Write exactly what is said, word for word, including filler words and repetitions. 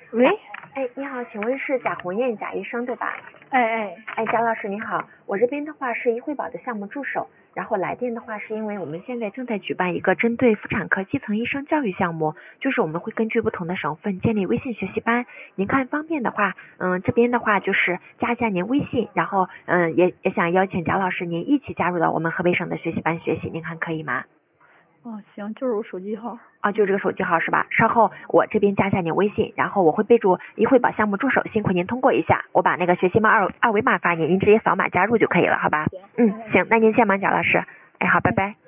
喂， 哎，你好，请问是贾红艳贾医生对吧？ 哎哎， 哎，贾老师你好，我这边的话是医惠宝的项目助手，然后来电的话是因为我们现在正在举办一个针对妇产科基层医生教育项目，就是我们会根据不同的省份建立微信学习班，您看方便的话，嗯，这边的话就是加一下您微信，然后嗯也也想邀请贾老师您一起加入到我们河北省的学习班学习，您看可以吗？ 哦行，就是我手机号。 啊，就这个手机号是吧？稍后我这边加一下您微信，然后我会备注医惠宝项目助手，辛苦您通过一下，我把那个学习班二二维码发您，您直接扫码加入就可以了，好吧？嗯，行，那您先忙，贾老师。哎，好，拜拜。